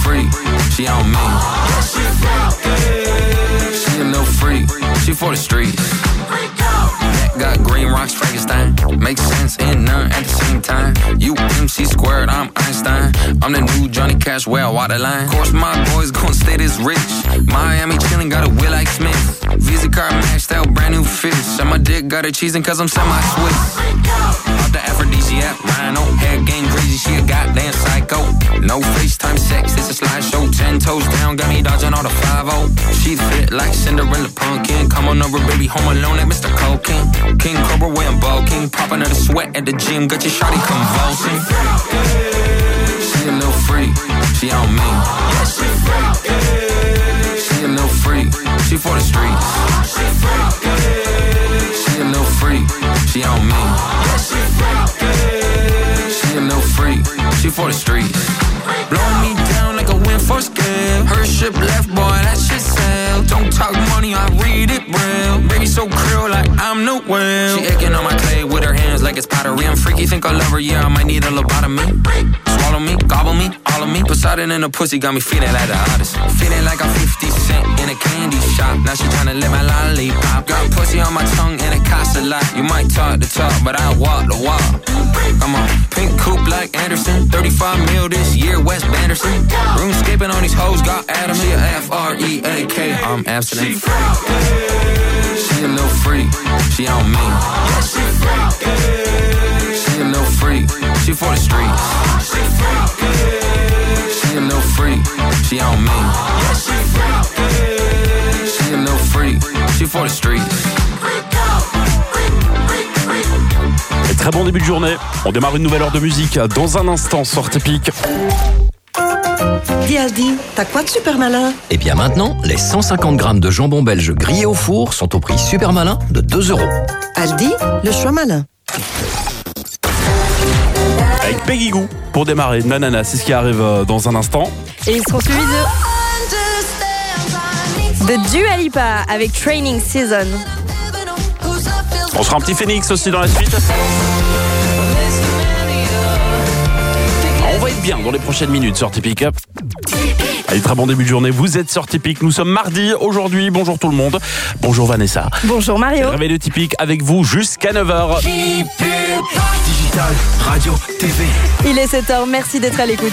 freak, she on me. She a little freak, she for the streets. Got green rocks, Frankenstein. Makes sense and none at the same time. You MC squared, I'm Einstein. I'm the new Johnny Cash, well, waterline. Of course, my boys gon' stay this rich. Miami chillin', got a Will like Smith. Visa card maxed out, brand new fish. And my dick got her cheesing cause I'm semi-Swiss. Off the aphrodisiac, rhino. Head game crazy, she a goddamn psycho. No FaceTime sex, it's a slideshow. 10 toes down, got me dodging all the 5-0. She fit like Cinderella pumpkin. Come on over, baby, home alone like Mr. Cocaine. King Cobra wearing bulking, popping out a sweat at the gym, got your shawty convulsing. She a little freak, she on me. She a little freak, she for the streets. She a little freak, she on me. She a little freak, she for the streets. Blow me down like a wind force gale. Her ship left, boy, that shit sail. Don't talk money, I read it real. Baby so krill like I'm the whale. She aching on my clay with her hands like it's pottery. I'm freaky, think I love her, yeah, I might need a lobotomy. Swallow me, gobble me, all of me. Poseidon in the pussy got me feeling like the hottest. Feeling like I'm 50 Cent in a candy shop. Now she tryna lick my lollipop. Got pussy on my tongue and it costs a lot. You might talk the talk, but I walk the walk. Come on, pink coupe like Anderson. 35 mil this year, West Banderson. Roomscaping on these hoes, got Adam. She a F-R-E-A-K, I'm Amsterdam. She a little freak, she on me. She a little freak, she for the streets. She a little freak, she on me. She a little freak, she for the streets. Et très bon début de journée. On démarre une nouvelle heure de musique dans un instant sur Typique. Dis Aldi, t'as quoi de super malin? Et bien maintenant, les 150 grammes de jambon belge grillé au four sont au prix super malin de 2 €. Aldi, le choix malin. Avec Peggy Gou pour démarrer. Nanana, c'est ce qui arrive dans un instant. Et ils seront suivis de Dua Lipa avec Training Season. On sera un petit Phoenix aussi dans la suite. On va être bien dans les prochaines minutes sur Typique. Allez, très bon début de journée. Vous êtes sur Typique. Nous sommes mardi aujourd'hui. Bonjour tout le monde. Bonjour Vanessa. Bonjour Mario. Le réveil de Typique avec vous jusqu'à 9h. Digital, radio, TV. Il est 7h. Merci d'être à l'écoute.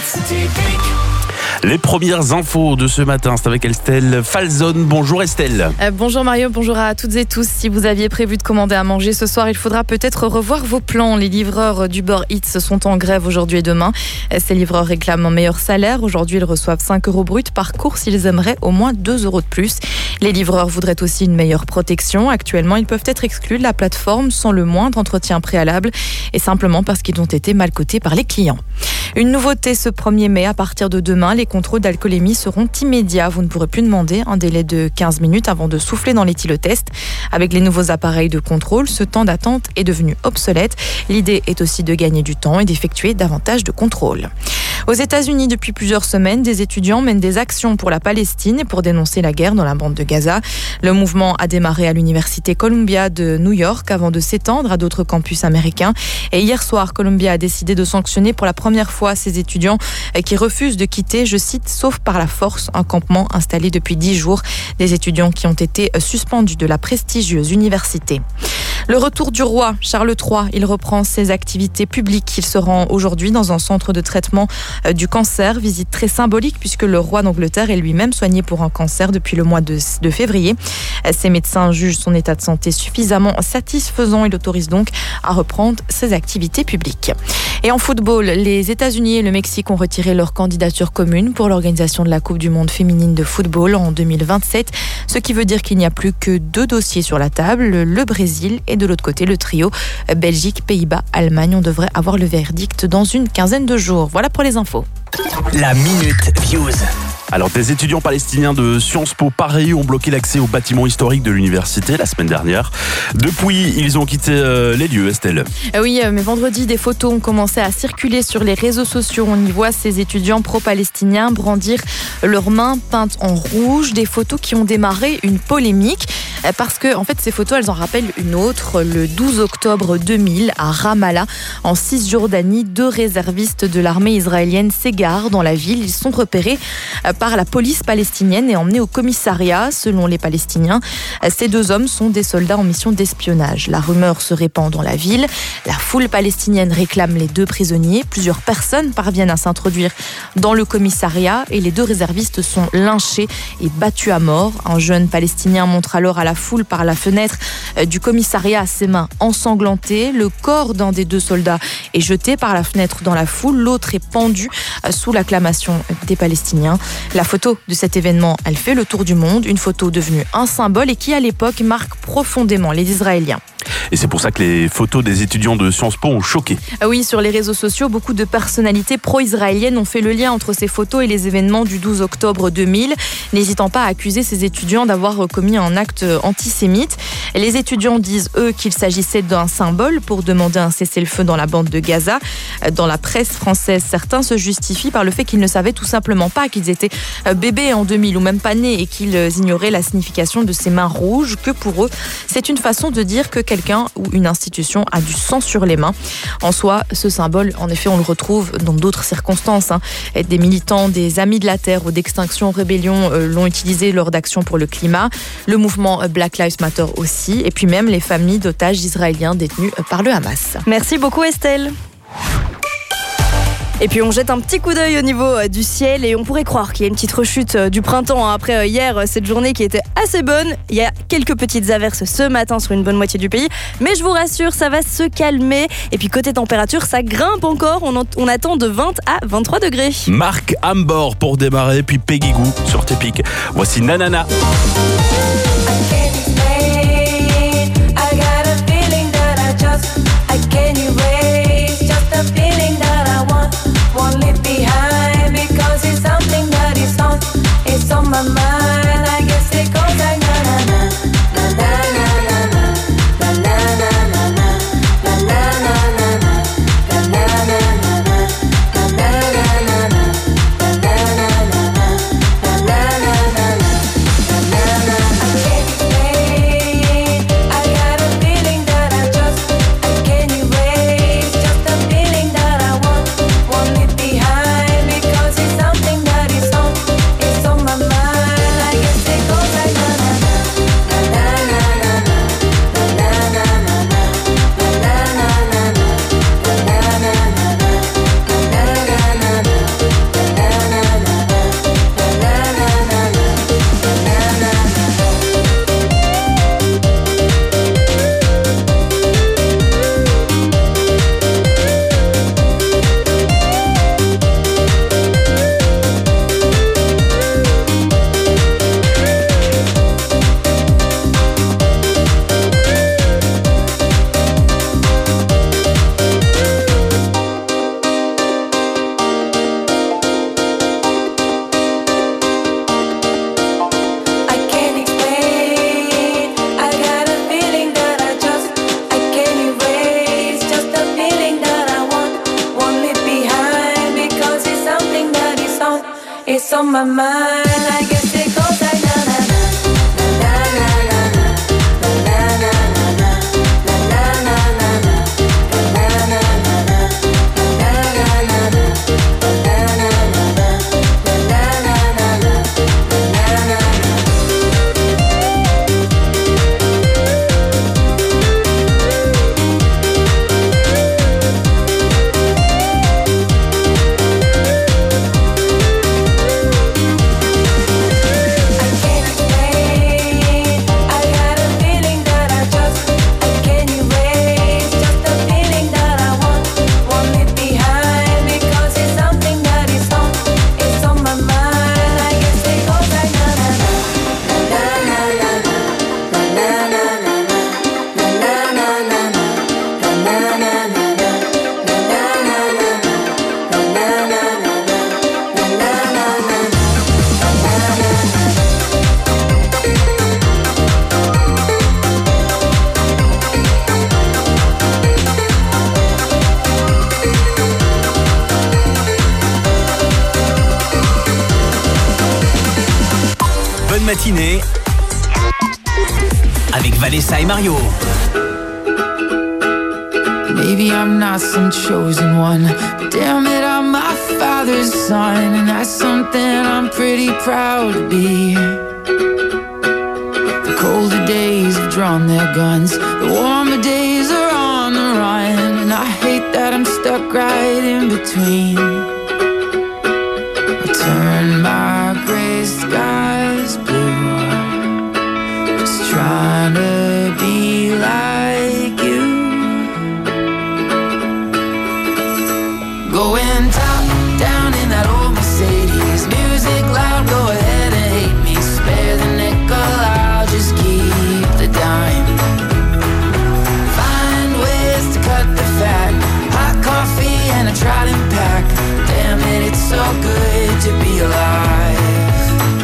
Les premières infos de ce matin, c'est avec Estelle Falzone. Bonjour Estelle. Bonjour Mario, bonjour à toutes et tous. Si vous aviez prévu de commander à manger ce soir, il faudra peut-être revoir vos plans. Les livreurs d'Uber Eats sont en grève aujourd'hui et demain. Ces livreurs réclament un meilleur salaire. Aujourd'hui, ils reçoivent 5 € bruts par course. Ils aimeraient au moins 2 € de plus. Les livreurs voudraient aussi une meilleure protection. Actuellement, ils peuvent être exclus de la plateforme sans le moindre entretien préalable et simplement parce qu'ils ont été mal cotés par les clients. Une nouveauté ce 1er mai, à partir de demain, les contrôles d'alcoolémie seront immédiats. Vous ne pourrez plus demander un délai de 15 minutes avant de souffler dans l'éthylotest. Avec les nouveaux appareils de contrôle, ce temps d'attente est devenu obsolète. L'idée est aussi de gagner du temps et d'effectuer davantage de contrôles. Aux États-Unis, depuis plusieurs semaines, des étudiants mènent des actions pour la Palestine et pour dénoncer la guerre dans la bande de Gaza. Le mouvement a démarré à l'université Columbia de New York avant de s'étendre à d'autres campus américains. Et hier soir, Columbia a décidé de sanctionner pour la première fois ces étudiants qui refusent de quitter, je cite, sauf par la force, un campement installé depuis 10 jours. Des étudiants qui ont été suspendus de la prestigieuse université. Le retour du roi Charles III, il reprend ses activités publiques. Il se rend aujourd'hui dans un centre de traitement du cancer. Visite très symbolique puisque le roi d'Angleterre est lui-même soigné pour un cancer depuis le mois de février. Ses médecins jugent son état de santé suffisamment satisfaisant. Il autorise donc à reprendre ses activités publiques. Et en football, les États-Unis et le Mexique ont retiré leur candidature commune pour l'organisation de la Coupe du Monde féminine de football en 2027. Ce qui veut dire qu'il n'y a plus que 2 dossiers sur la table, le Brésil et de l'autre côté le trio Belgique, Pays-Bas, Allemagne. On devrait avoir le verdict dans une quinzaine de jours. Voilà pour les infos. La Minute Views. Alors, des étudiants palestiniens de Sciences Po Paris ont bloqué l'accès au bâtiment historique de l'université la semaine dernière. Depuis, ils ont quitté les lieux, Estelle. Oui, mais vendredi, des photos ont commencé à circuler sur les réseaux sociaux. On y voit ces étudiants pro-palestiniens brandir leurs mains peintes en rouge. Des photos qui ont démarré une polémique. Parce que, en fait, ces photos, elles en rappellent une autre. Le 12 octobre 2000, à Ramallah, en Cisjordanie, 2 réservistes de l'armée israélienne s'égarent dans la ville. Ils sont repérés par la police palestinienne et emmenés au commissariat. Selon les Palestiniens, ces 2 hommes sont des soldats en mission d'espionnage. La rumeur se répand dans la ville. La foule palestinienne réclame les 2 prisonniers. Plusieurs personnes parviennent à s'introduire dans le commissariat et les 2 réservistes sont lynchés et battus à mort. Un jeune Palestinien montre alors à la foule par la fenêtre du commissariat ses mains ensanglantées. Le corps d'un des 2 soldats est jeté par la fenêtre dans la foule. L'autre est pendu sous l'acclamation des Palestiniens. La photo de cet événement, elle fait le tour du monde. Une photo devenue un symbole et qui, à l'époque, marque profondément les Israéliens. Et c'est pour ça que les photos des étudiants de Sciences Po ont choqué. Oui, sur les réseaux sociaux, beaucoup de personnalités pro-israéliennes ont fait le lien entre ces photos et les événements du 12 octobre 2000, n'hésitant pas à accuser ces étudiants d'avoir commis un acte antisémite. Les étudiants disent, eux, qu'il s'agissait d'un symbole pour demander un cessez-le-feu dans la bande de Gaza. Dans la presse française, certains se justifient par le fait qu'ils ne savaient tout simplement pas qu'ils étaient bébés en 2000 ou même pas nés et qu'ils ignoraient la signification de ces mains rouges, que pour eux, c'est une façon de dire que quelqu'un ou une institution a du sang sur les mains. En soi, ce symbole, en effet, on le retrouve dans d'autres circonstances. Des militants, des Amis de la Terre ou d'Extinction Rébellion l'ont utilisé lors d'actions pour le climat. Le mouvement Black Lives Matter aussi. Et puis même les familles d'otages israéliens détenus par le Hamas. Merci beaucoup Estelle. Et puis on jette un petit coup d'œil au niveau du ciel et on pourrait croire qu'il y a une petite rechute du printemps après hier, cette journée qui était assez bonne. Il y a quelques petites averses ce matin sur une bonne moitié du pays, mais je vous rassure, ça va se calmer. Et puis côté température, ça grimpe encore, on attend de 20 à 23 degrés. Marc Ambor pour démarrer, puis Peggy Gou sur Tepic. Voici Nanana. It's on my mind, I guess it goes like na na na na na na na na matinée avec Vanessa et Mario. Maybe I'm not some chosen one, but damn it, I'm my father's son, and that's something I'm pretty proud to be. The colder days have drawn their guns, the warmer days are on the run, and I hate that I'm stuck right in between. I turn my gray skies blue, just trying to be like you. Going top down in that old Mercedes, music loud, go ahead and hate me. Spare the nickel, I'll just keep the dime. Find ways to cut the fat, hot coffee and a trident pack. Damn it, it's so good to be alive.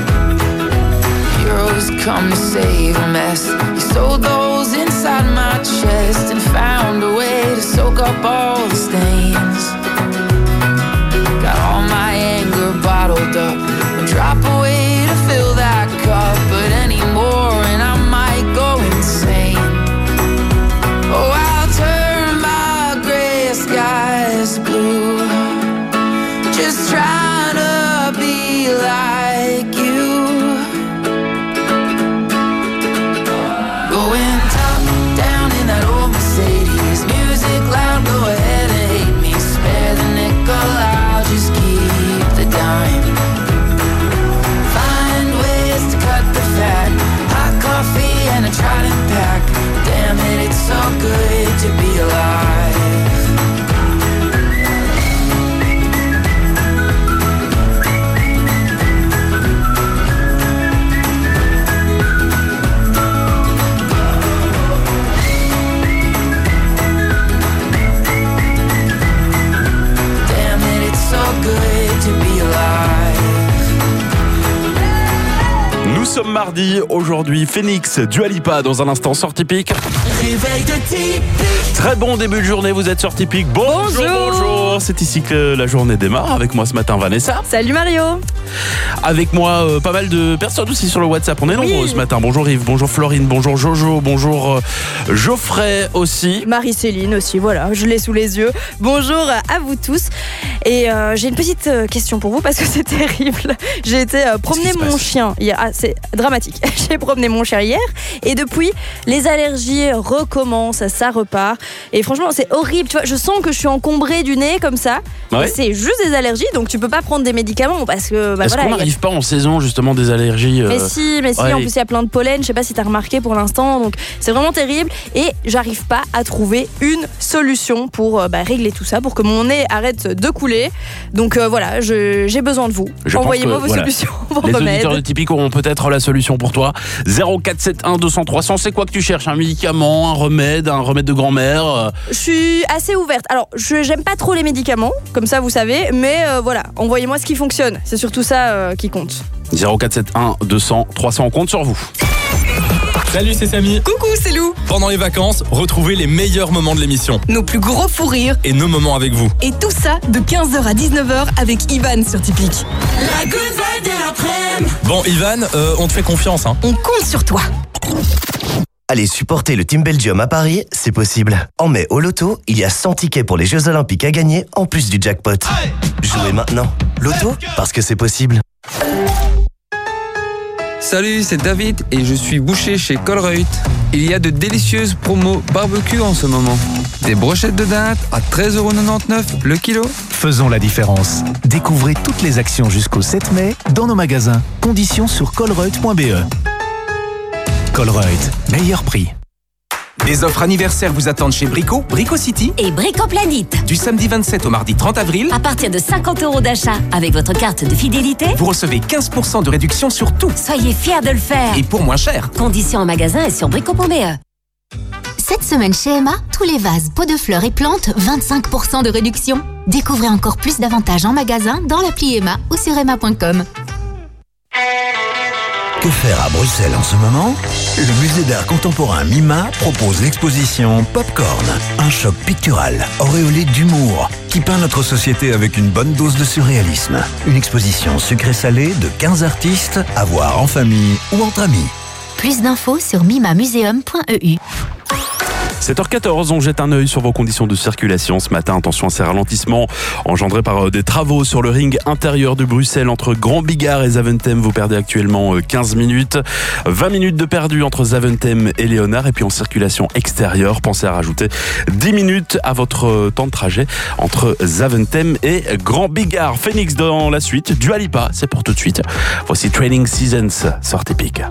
Heroes come to save a mess. You sold those inside my chest and found a way to soak up all the stains. Got all my anger bottled up, a drop away to fill that cup, but anymore and I might go insane. Oh, I'll turn my gray skies blue, just trying to be like you. Going top down in that old Mercedes, music loud, go ahead and hate me. Spare the nickel, I'll just keep the dime. Find ways to cut the fat, hot coffee and a trident pack. Damn it, it's so good to be alive. Damn it, it's so good to be alive. Nous sommes mardi, aujourd'hui Phoenix, Dua Lipa dans un instant sur Typique. Réveil de Typique. Très bon début de journée, vous êtes sur Typique. Bonjour. C'est ici que la journée démarre. Avec moi ce matin Vanessa. Salut Mario. Avec moi pas mal de personnes aussi sur le WhatsApp. On est nombreux ce matin. Bonjour Yves, bonjour Florine, bonjour Jojo, bonjour Geoffrey aussi. Marie-Céline aussi, voilà, je l'ai sous les yeux. Bonjour à vous tous. Et j'ai une petite question pour vous parce que c'est terrible. J'ai été promener mon chien hier. Ah, c'est dramatique. J'ai promené mon chien hier et depuis, les allergies recommencent, ça repart. Et franchement, c'est horrible. Tu vois, je sens que je suis encombrée du nez comme ça. Ouais. C'est juste des allergies, donc tu peux pas prendre des médicaments parce que. Est-ce qu'on n'arrive pas en saison justement des allergies Mais si, ouais. En plus il y a plein de pollen, je sais pas si t'as remarqué pour l'instant, donc c'est vraiment terrible et j'arrive pas à trouver une solution pour régler tout ça, pour que mon nez arrête de couler. Donc voilà, j'ai besoin de vous. Envoyez-moi vos solutions, vos Les remèdes. auditeurs de Typique auront peut-être la solution pour toi. 0471 200 300, c'est quoi que tu cherches? Un médicament, un remède de grand-mère? Je suis assez ouverte. Alors, j'aime pas trop les médicaments, comme ça vous savez, mais voilà, envoyez-moi ce qui fonctionne. C'est surtout ça qui compte. 0471 200 300, on compte sur vous. Salut, c'est Samy. Coucou, c'est Lou. Pendant les vacances, retrouvez les meilleurs moments de l'émission Nos plus gros fous rires. et nos moments avec vous. Et tout ça de 15h à 19h avec Ivan sur Typique. La good vibe de l'après-midi. Bon, Ivan, on te fait confiance, hein. On compte sur toi. Allez supporter le Team Belgium à Paris, c'est possible. En mai au loto, il y a 100 tickets pour les Jeux Olympiques à gagner, en plus du jackpot. Jouez maintenant. Loto, parce que c'est possible. Salut, c'est David et je suis boucher chez Colruyt. Il y a de délicieuses promos barbecue en ce moment. Des brochettes de dinde à 13,99€ le kilo. Faisons la différence. Découvrez toutes les actions jusqu'au 7 mai dans nos magasins. Conditions sur colruyt.be. Colruyt, meilleur prix. Des offres anniversaires vous attendent chez Brico, Brico City et Brico Planète. Du samedi 27 au mardi 30 avril. À partir de 50€ d'achat avec votre carte de fidélité, vous recevez 15% de réduction sur tout. Soyez fiers de le faire. Et pour moins cher. Conditions en magasin et sur brico.be. Cette semaine chez Emma, tous les vases, pots de fleurs et plantes, 25% de réduction. Découvrez encore plus d'avantages en magasin dans l'appli Emma ou sur emma.com. Que faire à Bruxelles en ce moment? Le musée d'art contemporain MIMA propose l'exposition Popcorn, un choc pictural auréolé d'humour qui peint notre société avec une bonne dose de surréalisme. Une exposition sucré-salé de 15 artistes à voir en famille ou entre amis. Plus d'infos sur mimamuseum.eu. 7h14, on jette un œil sur vos conditions de circulation ce matin. Attention à ces ralentissements engendrés par des travaux sur le ring intérieur de Bruxelles entre Grand Bigard et Zaventem. Vous perdez actuellement 15 minutes. 20 minutes de perdu entre Zaventem et Léonard. Et puis en circulation extérieure, pensez à rajouter 10 minutes à votre temps de trajet entre Zaventem et Grand Bigard. Phoenix dans la suite, Dua Lipa, c'est pour tout de suite. Voici Training Seasons sur Typique.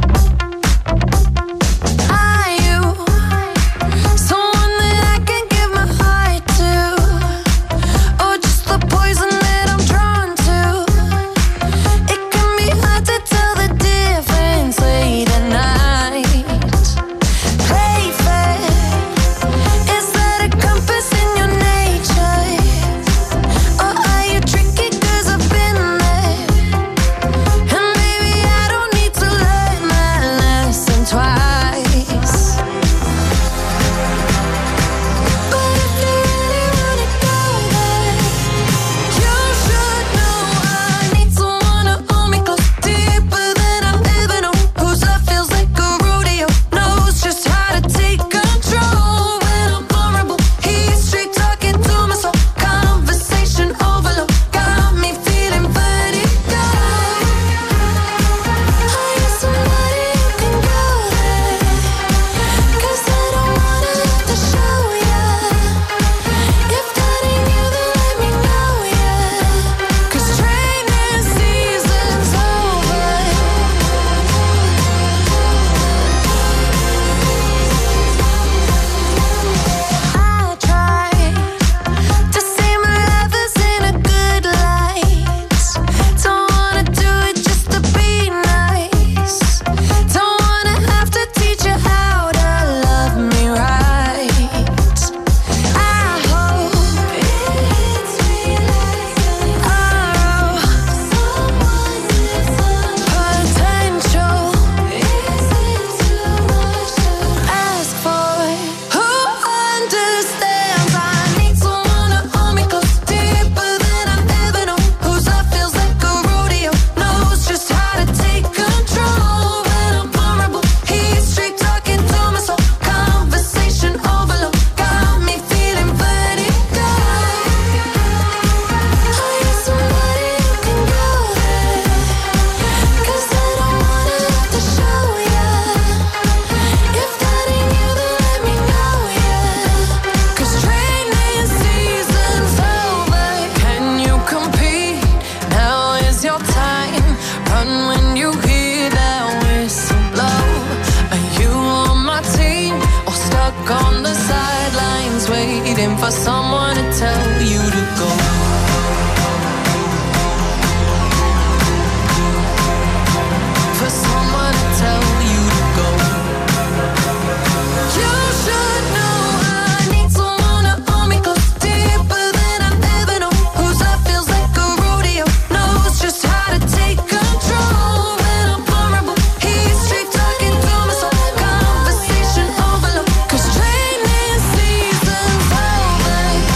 for someone to tell you to go. For someone to tell you to go. You should know I need someone to hold me close, deeper than I've ever known. Whose love feels like a rodeo, knows just how to take control. When I'm vulnerable, he's straight talking to my soul. Conversation overload, 'cause training season's over.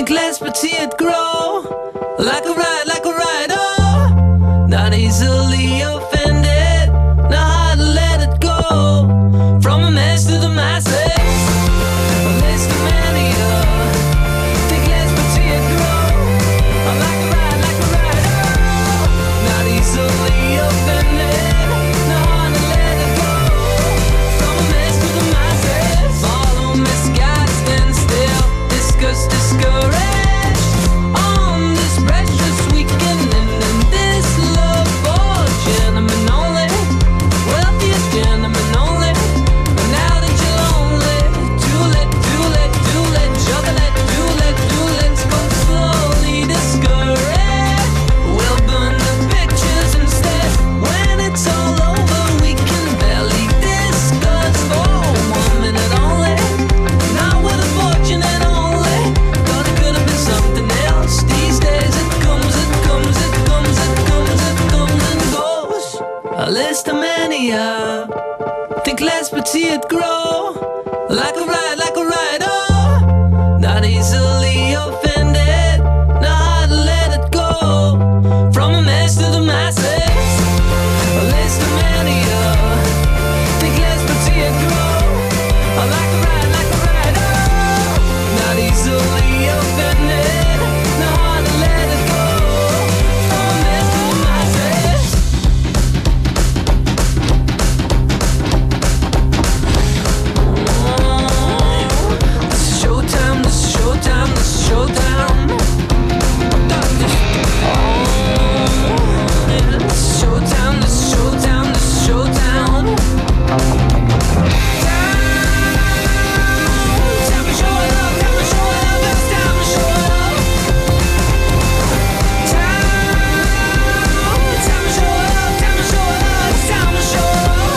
Think less but see it grow. Like a ride, oh. Not easily offended. Know how to let it go. From a mess to the masses. A list of many, think less but see it grow. Like a ride, oh. Not easily offended. Know how to let it go. From a mess to the masses. Follow misguided, stand still. Discuss, discouraged. On this precious weekend and in this love for gentlemen only. Wealthiest gentlemen only. But now that you're lonely, too late, juggle it, let's go slowly discouraged. We'll burn the pictures instead. When it's all over, we can barely discuss for 1 minute only. Not with a fortune and only. Thought it could have been something else. These days it comes and goes. A list of many, think less but see it grow. Like a ride, oh. Not easily offended. Know how to let it go. From a mess to the masses. A list of many, think less but see it grow. Like a ride, oh. Not easily offended. Know how to let it go. From a mess to the masses. This is showtime, this is showtime, this is showtime. This is showtime, this is showtime, this is showtime. Time to show it up, time to show it up, it's time to show it up. Time to show it up, time to show it up, it's time to show it up.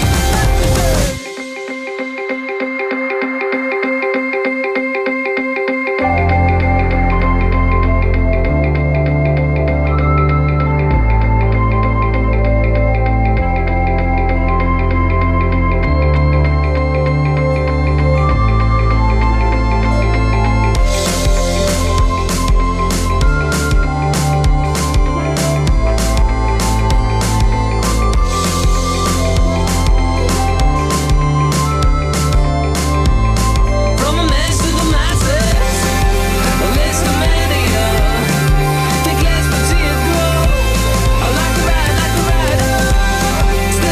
From a mess to the masses, a list of many, think less but see it grow. Like a ride, oh.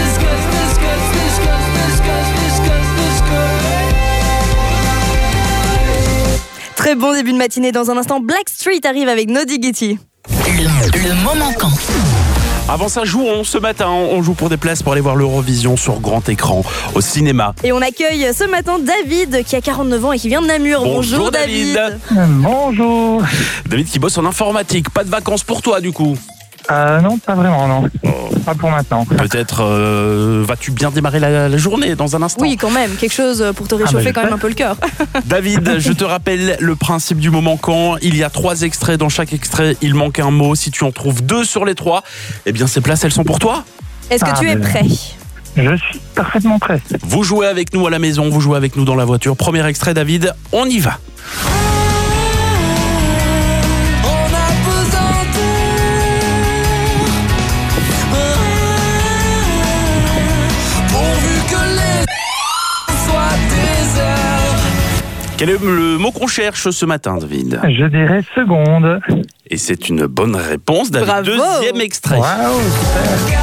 Discuss. Très bon début de matinée. Dans un instant, Blackstreet arrive avec No Diggity. Le moment quand. Avant ça, jouons ce matin. On joue pour des places pour aller voir l'Eurovision sur grand écran au cinéma. Et on accueille ce matin David qui a 49 ans et qui vient de Namur. Bonjour David. Bonjour. David qui bosse en informatique. Pas de vacances pour toi du coup? Non, pas vraiment, non. Pas pour maintenant. Peut-être vas-tu bien démarrer la journée dans un instant? Oui, quand même. Quelque chose pour te réchauffer quand même un peu le cœur. David, je te rappelle le principe du moment quand. Il y a 3 extraits. Dans chaque extrait, il manque un mot. Si tu en trouves 2 sur les 3, eh bien ces places, elles sont pour toi. Est-ce que tu es prêt? Je suis parfaitement prêt. Vous jouez avec nous à la maison, vous jouez avec nous dans la voiture. Premier extrait, David, on y va. Quel est le mot qu'on cherche ce matin, David? Je dirais seconde. Et c'est une bonne réponse, David. Bravo. Deuxième extrait. Waouh, super.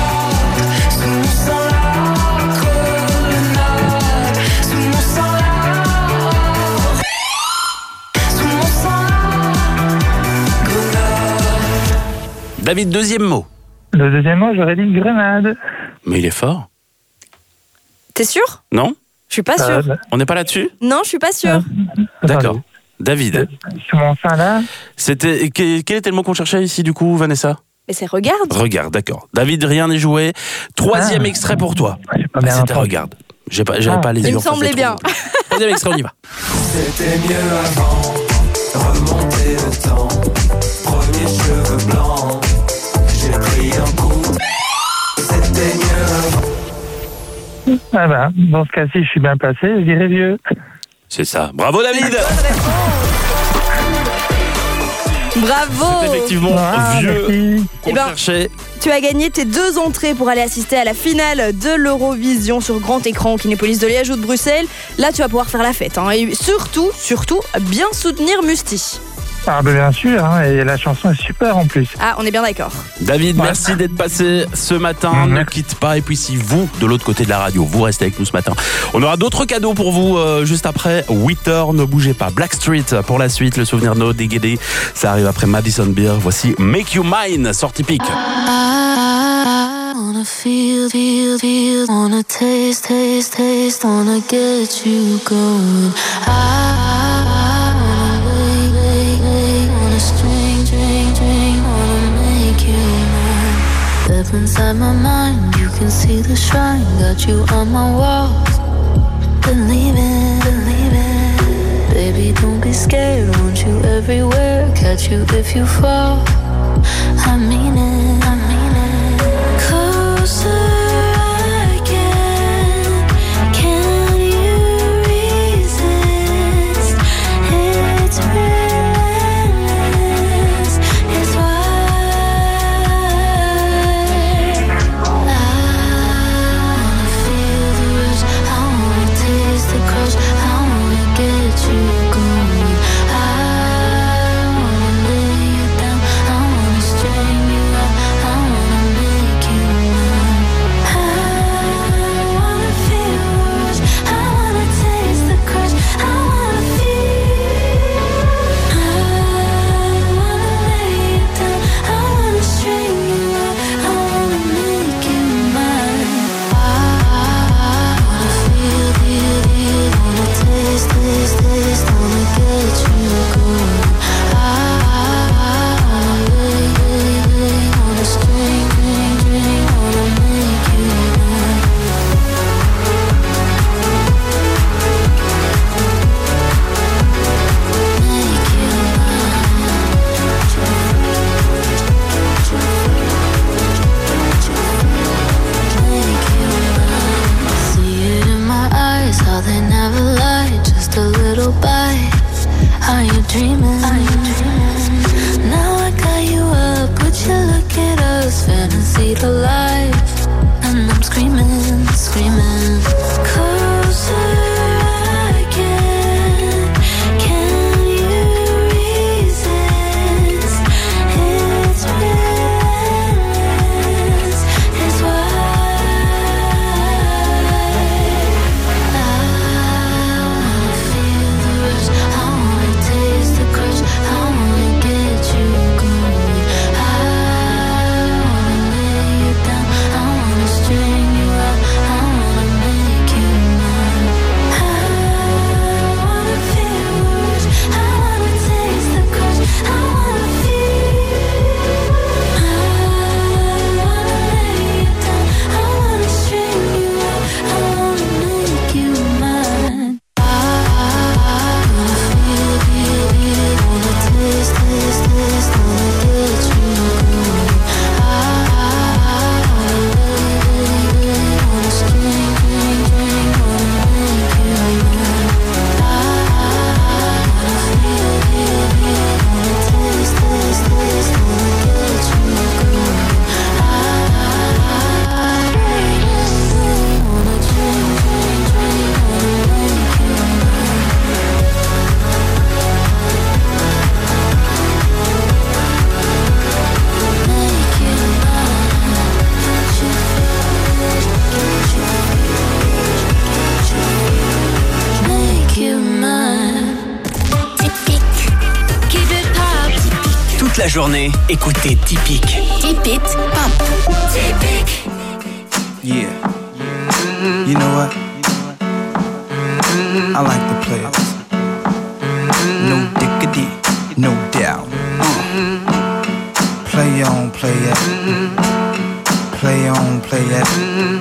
David, deuxième mot. Le deuxième mot, j'aurais dit grenade. Mais il est fort. T'es sûr? Non? Je suis pas sûre. On n'est pas là-dessus? Non, je suis pas sûre. D'accord. David. Sur mon sein là. C'était quel était le mot qu'on cherchait ici du coup, Vanessa? Mais c'est regarde. Regarde, d'accord. David, rien n'est joué. Troisième extrait pour toi. C'était regarde. J'avais pas les yeux. Il me semblait bien. Troisième extrait, on y va. C'était mieux avant, remonter le temps. Premier cheveux blancs, j'ai pris un coup. C'était mieux avant. Ah bah, dans ce cas-ci, je suis bien placé, je dirais vieux. C'est ça. Bravo David. Bravo. C'est effectivement vieux qu'on cherchait. Tu as gagné tes 2 entrées pour aller assister à la finale de l'Eurovision sur grand écran au Kinépolis de Liège ou de Bruxelles. Là, tu vas pouvoir faire la fête. Et surtout, bien soutenir Musti. Ah ben bien sûr, et la chanson est super en plus. Ah, on est bien d'accord. David, merci d'être passé ce matin. Ne quitte pas. Et puis si vous, de l'autre côté de la radio, vous restez avec nous ce matin, on aura d'autres cadeaux pour vous juste après 8h. Ne bougez pas. Blackstreet pour la suite. Le souvenir de No Diggity. Ça arrive après Madison Beer. Voici Make You Mine sur Typique. I wanna feel, wanna taste, wanna get you going. I wanna wait, wanna drink, wanna make you mine. Step inside my mind, you can see the shrine, got you on my walls. Believe it, baby, don't be scared, want you everywhere, catch you if you fall. I mean it. Closer I get, can you resist? It's relentless, it's why I wanna feel the rush, I wanna taste the crush, I wanna get you going. I wanna lay you down, I wanna string you up, I wanna make you mine. I wanna feel the rush, I wanna taste the crush, I wanna feel. I wanna lay you down, I wanna string you up, I wanna make you mine. I wanna feel, wanna taste, wanna get you going. I wanna string, wanna make you mine. Make you mine. See it in my eyes, how they never lie. Just a little bite. Are you dreaming? Now I got you up, would you look at us? Fantasy to life, and I'm screaming. Closer I get, can you resist? It's relentless, it's why I wanna feel the rush, I wanna taste the crush, I wanna get you going. I wanna lay you down, I wanna string you up, I wanna make you mine. I wanna feel the rush, I wanna taste the crush, I wanna feel. I wanna lay you down, I wanna string you up, I wanna make you mine. I wanna feel, wanna taste, wanna get you going. I wanna string, wanna make you mine. I wanna feel, wanna taste, wanna get you going. I wanna drink, wanna make you mine. Make you mine. Typique. Keep it pop. Toute la journée, écoutez Typique. Keep it pop. Typique. Yeah. You know what? I like the players. No diggity, no doubt. Play on, play it. Play on, play it.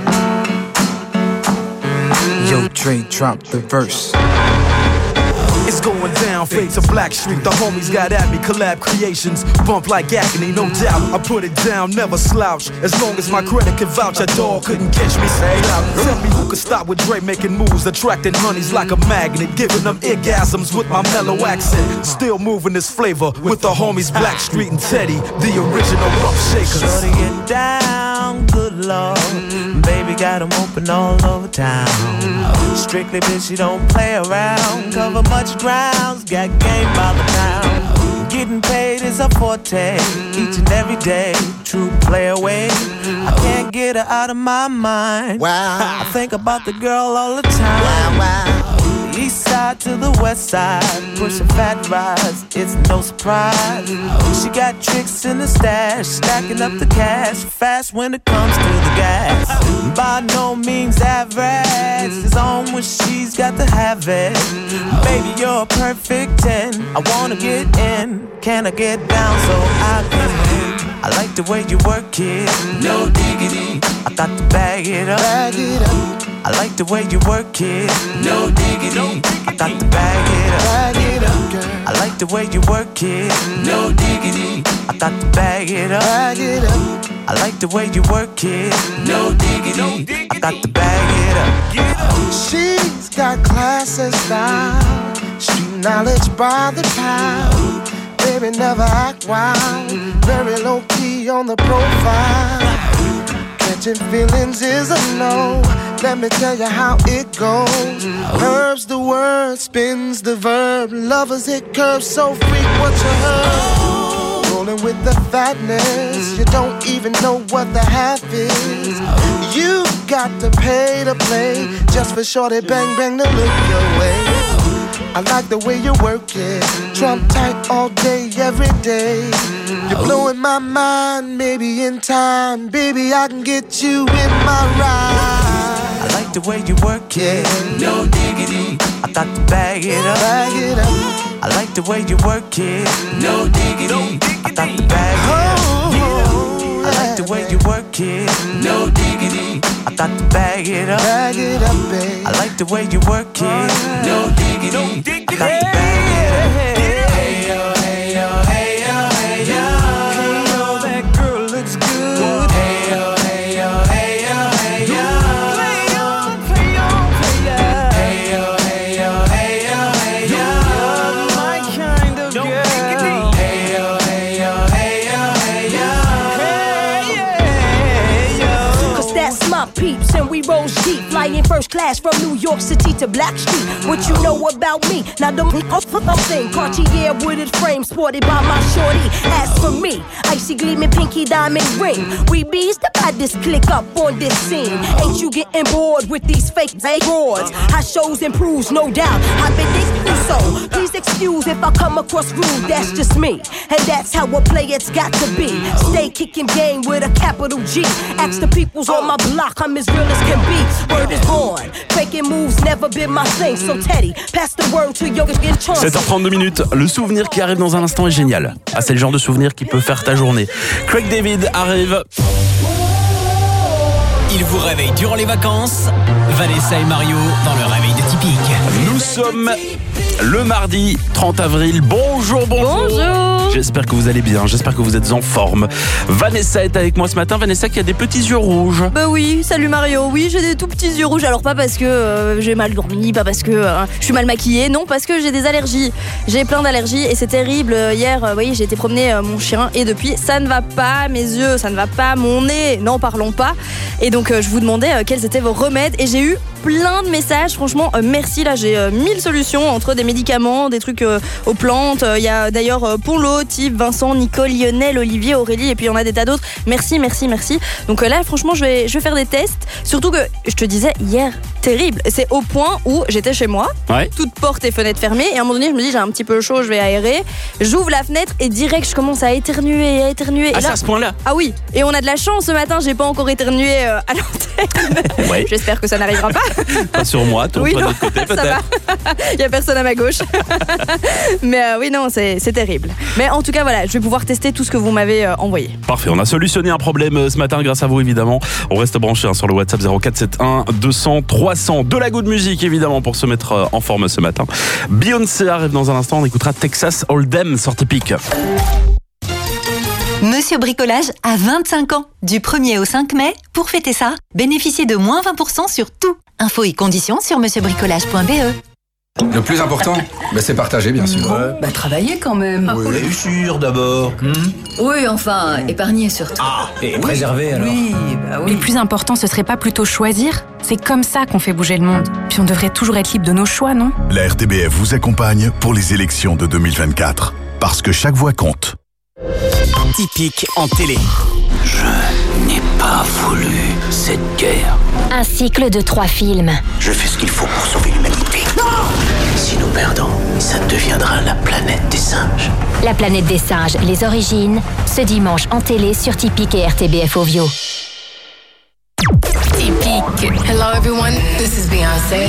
Yo, Dre, drop the verse. It's going down, fade to Black Street. The homies got at me, collab creations. Bump like agony, no doubt. I put it down, never slouch. As long as my credit can vouch, a dog couldn't catch me. Say out. Tell me who could stop with Dre making moves, attracting honeys like a magnet, giving them orgasms with my mellow accent. Still moving this flavor with the homies Black Street and Teddy, the original rough shakers. Shorty get down, good lord. Baby got them open all over town. Strictly bitch, she don't play around. Cover much grounds, got game by the pound. Getting paid is a forte, each and every day. True play away. I can't get her out of my mind. Wow. I think about the girl all the time. Wow, wow. East side to the west side, pushing fat rides, it's no surprise. She got tricks in the stash, stacking up the cash, fast when it comes to the gas. By no means average, it's on when she's got to have it. Baby, you're a perfect 10, I wanna get in. Can I get down so I can win? I like the way you work it, no diggity. I got to bag it up, bag it up. I like the way you work it, no diggity. I got to bag it up, bag it up, girl. I like the way you work it, no diggity. I got to bag it up, bag it up. I like the way you work it, no diggity. I got to bag it up. She's got class and style, street knowledge by the pound. Baby, never act wild, very low key on the profile. Catching feelings is a no. Let me tell you how it goes. Herbs the word, spins the verb. Lovers hit curves, so freak what you heard. Rolling with the fatness, you don't even know what the half is. You got to pay to play, just for shorty bang bang to look your way. I like the way you work it, Trump tight all day, every day. You're blowing my mind, maybe in time, baby, I can get you in my ride. I like the way you work it, no diggity. I got to bag it up, bag it up. I like the way you work it, no diggity. I got to bag it up. I like the way you work it, no diggity. I got to bag it up, babe. I like the way you work it, no diggity. I got to bag it up. Hey yo, hey yo, hey yo, hey yo. Hey yo, that girl looks good. Hey yo, hey yo, hey yo, hey yo. Play on, play on, play on. Hey yo, hey yo, hey yo, hey yo. You're my kind of girl. Hey yo, hey yo, hey yo, hey yo. Hey yo. Cause that's my peeps and we roll deep. Flying first class from New York City to Black Street. What you know about me? Now the thing, Cartier wooded frame sported by my shorty. As for me, icy gleaming pinky diamond ring. We bees the baddest click up on this scene. Ain't you getting bored with these fake broads? How shows improves, no doubt. I've been thinking so. Please excuse if I come across rude. That's just me, and that's how a player's got to be. Stay kicking game with a capital G. Ask the peoples on my block, I'm as real as can be. Word is born. Faking moves never been my thing. So Teddy, pass the word to your chance. 7h32 minutes, le souvenir qui arrive dans un instant est génial. Ah, c'est le genre de souvenir qui peut faire ta journée. Craig David arrive. Il vous réveille durant les vacances. Vanessa et Mario dans le réveil de Typique. Nous sommes le mardi 30 avril. Bonjour. Bonjour. J'espère que vous allez bien, j'espère que vous êtes en forme. Vanessa est avec moi ce matin. Vanessa qui a des petits yeux rouges. Bah oui, salut Mario. Oui, j'ai des tout petits yeux rouges. Alors pas parce que j'ai mal dormi, pas parce que je suis mal maquillée, non, parce que j'ai des allergies. J'ai plein d'allergies et c'est terrible. Hier, vous voyez, j'ai été promener mon chien et depuis, ça ne va pas. Mes yeux, ça ne va pas. Mon nez, n'en parlons pas. Et donc, je vous demandais quels étaient vos remèdes et j'ai eu plein de messages. Franchement, merci. Là, j'ai 1000 solutions entre des médicaments, des trucs aux plantes. Il y a d'ailleurs Ponlo, Type, Vincent, Nicole, Lionel, Olivier, Aurélie et puis il y en a des tas d'autres. Merci. Donc là, franchement, je vais faire des tests. Surtout que, je te disais hier, terrible. C'est au point où j'étais chez moi, toute porte et fenêtre fermée et à un moment donné, je me dis j'ai un petit peu chaud, je vais aérer. J'ouvre la fenêtre et direct, je commence à éternuer. Ah, et c'est là, à ce point-là. Ah oui. Et on a de la chance ce matin, j'ai pas encore éternué à l'antenne. Ouais. J'espère que ça n'arrivera pas. Pas sur moi, toi, Oui, toi de non, l'autre côté, ça peut-être. va. Il n'y a personne à ma gauche. Mais oui, non, c'est terrible. Mais en tout cas, voilà, je vais pouvoir tester tout ce que vous m'avez envoyé. Parfait, on a solutionné un problème ce matin grâce à vous évidemment. On reste branché sur le WhatsApp 0471 200 300. De la good musique évidemment pour se mettre en forme ce matin. Beyoncé arrive dans un instant, on écoutera Texas Hold'em sur Typique. Monsieur Bricolage a 25 ans. Du 1er au 5 mai, pour fêter ça, bénéficiez de moins 20% sur tout. Infos et conditions sur monsieurbricolage.be. Le plus important, c'est partager, bien sûr. Travailler quand même. Oui, sûr d'abord. Oui, enfin, épargner surtout. Et préserver alors. Oui, Le plus important, ce serait pas plutôt choisir? C'est comme ça qu'on fait bouger le monde. Puis on devrait toujours être libre de nos choix, non? La RTBF vous accompagne pour les élections de 2024. Parce que chaque voix compte. Typique en télé. Je n'ai pas voulu cette guerre. Un cycle de 3 films. Je fais ce qu'il faut pour sauver l'humanité. Si nous perdons, ça deviendra la planète des singes. La planète des singes, les origines, ce dimanche en télé sur Typique et RTBF Ovio. Typique. Hello everyone, this is Beyoncé.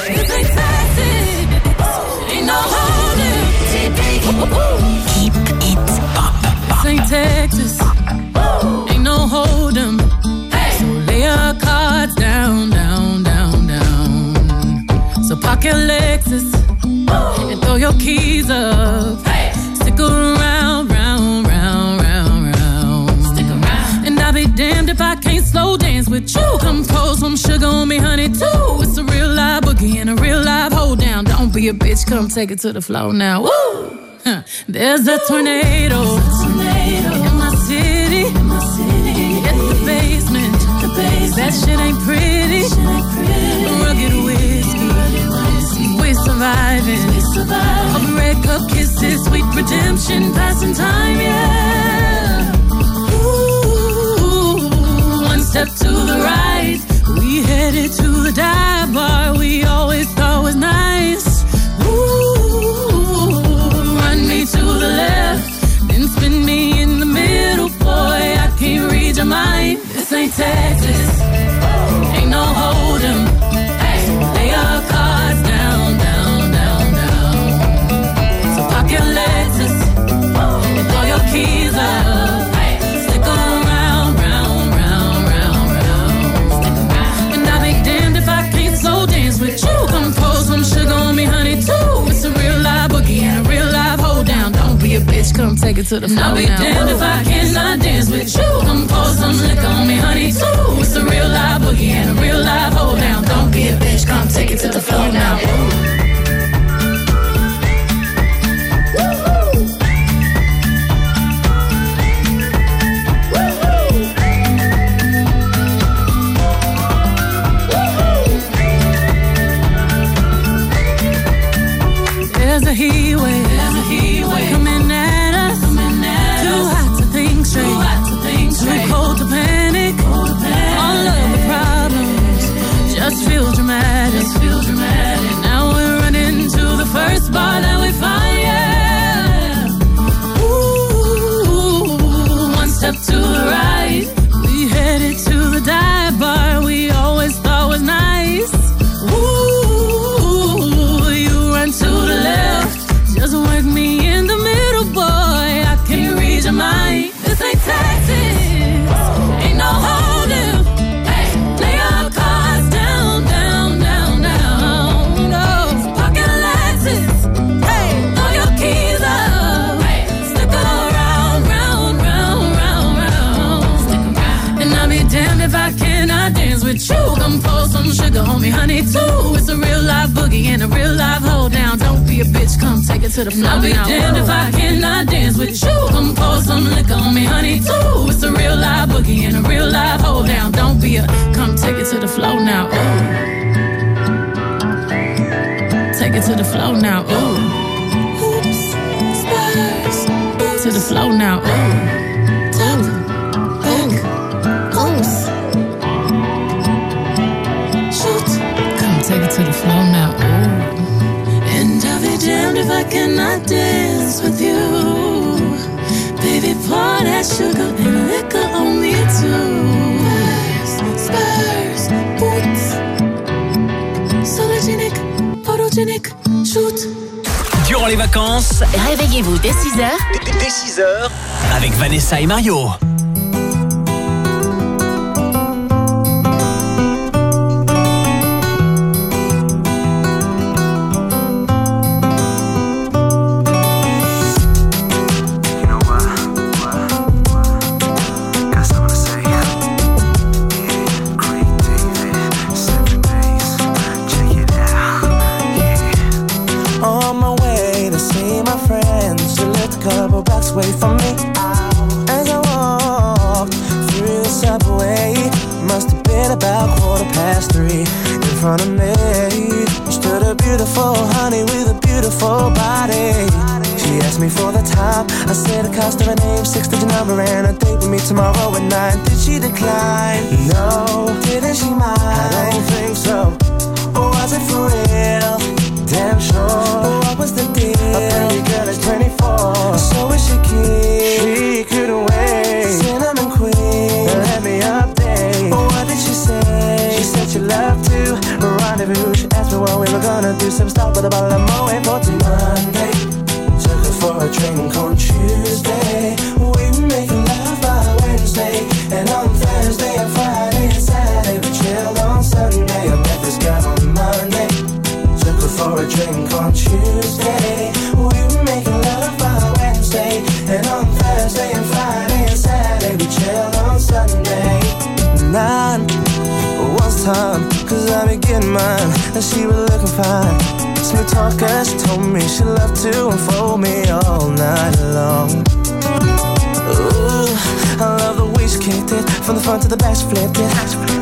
Keep it St. Texas, ain't no hold 'em. So lay your cards down, down, down, down. So park your Lexus and throw your keys up. Stick around, round, round, round, round. Stick around. And I'll be damned if I can't slow dance with you. Come pour some sugar on me, honey, too. It's a real live boogie and a real live hold down. Don't be a bitch, come take it to the floor now. Woo! There's a tornado in my city. It's the basement. That shit ain't pretty. Rugged whiskey. We're surviving. Of red cup kisses, sweet redemption, passing time, yeah. Ooh, one step to the right. We headed to the dive bar we always thought was nice. To the left, then spin me in the middle, boy, I can't read your mind. This ain't Texas, ain't no hold 'em. Lay your cards down, down, down, down. So park your Lexus and throw your keys up. Stick around, round, round, round, round. And I'll be damned if I can't slow dance with you. Come pour some sugar on me, honey, too. It's a real live boogie and a real live hold down. Don't be a bitch, come take it to the floor. I'll be damned if I cannot dance with you. Come pour some liquor on me, honey, too. It's a real live boogie and a real live hold down. Don't be a bitch, come take it to the floor now. There's a heat wave coming at us. Too hot to think straight, too cold to panic. All of the problems just feel dramatic. Now we're running to the first bar that we find, yeah. Ooh, one step to the right. We headed to the dive bar we always thought was nice. Ooh, you run to the left. Just work me in the middle, boy. I can't read your mind. This ain't Texas, ain't no holding. Lay your cards down, down, down, down. Go, pocket Lexus. Throw your keys up. Stick around, round, round, round, round. And I'll be damned if I cannot dance with you. Come pour some sugar on me, honey, too. It's a real live boogie and a real live hold down. Don't be a bitch, come take it to the floor. I'll be damned if I cannot dance with you. Come pour some liquor on me, honey, too. It's a real live boogie and a real live hold down. Don't be a, come take it to the floor now. Ooh. Take it to the floor now. Ooh. Oops, spurs. To the floor now. Ooh. Top, back, oops. Shoot. Come take it to the floor now. Ooh. And I'll be damned if I cannot dance with you. Baby, pour that sugar and liquor on me too. Spurs, boots. photogenic, shoot. Durant les vacances, Réveillez-vous dès 6h. dès 6h, avec Vanessa et Mario. On my way to see my friends who lived a couple blocks away from me. As I walked through the subway, must have been about 3:15. In front of me stood a beautiful honey with a beautiful body. She asked me for the time. I said the cost of her name, 6-digit number, and a date with me tomorrow at 9. Did she decline? No. Didn't she mind? I don't think so. Or was it for real? Damn sure. What was the deal? A pretty girl is 24. So is she keen? She couldn't wait. Cinnamon queen, let me update. What did she say? She said she loved to rendezvous. She asked me what we were gonna do. Some stop with a bottle of Moët for Monday. Took her for a drink on Tuesday. We were making love by Wednesday. And on Thursday and Friday and Saturday we chilled on Sunday. I met this girl on Monday. Took her for a drink on Tuesday. We were making love by Wednesday. And on Thursday and Friday and Saturday we chilled on Sunday. 9 was time, cause I be getting mine. And she was looking fine. Smooth talker, she told me she loved to unfold me all night long. Ooh, I love the way she kicked it. From the front to the back she flipped it.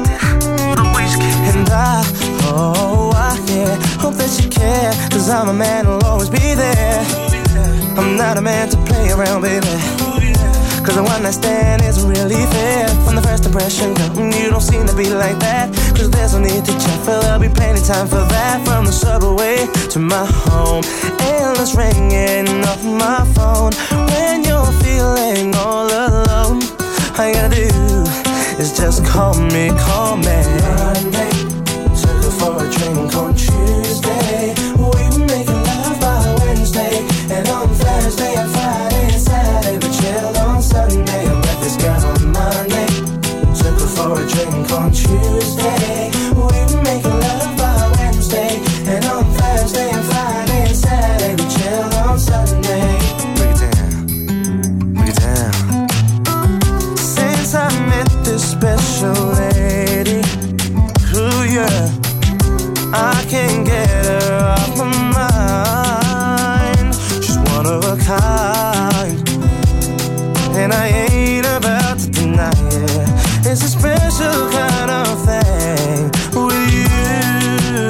And yeah, hope that you care, cause I'm a man who'll always be there. I'm not a man to play around, baby, cause a one night stand isn't really fair. From the first impression, girl, you don't seem to be like that. Cause there's no need to check, for there'll be plenty time for that. From the subway to my home, endless ringing off my phone. When you're feeling all alone, all you gotta do is just call me, call me. Monday, took her for a drink on Tuesday. We were making love by Wednesday. And on Thursday and Friday and Saturday we chilled on Sunday. I met this girl on Monday. Took her for a drink on Tuesday. We were making love by Wednesday. And on Thursday and Friday and Saturday we chilled on Sunday. Break it down, break it down. Since I met this special lady, ooh yeah, I can't get her off my mind. She's one of a kind, and I ain't about to deny it. It's a special kind of thing with you.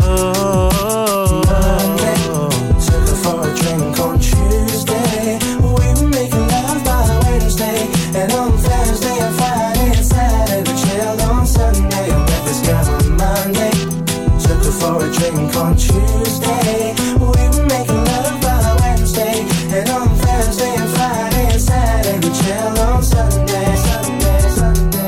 Monday, took her for a drink on Tuesday. We were making love by Wednesday. And on Thursday and Friday and Saturday we chilled on Sunday. I met this girl on Monday. Took her for a drink on Tuesday. We were making love by Wednesday. And on Thursday and Friday and Saturday we chilled on Sunday. Sunday, Sunday,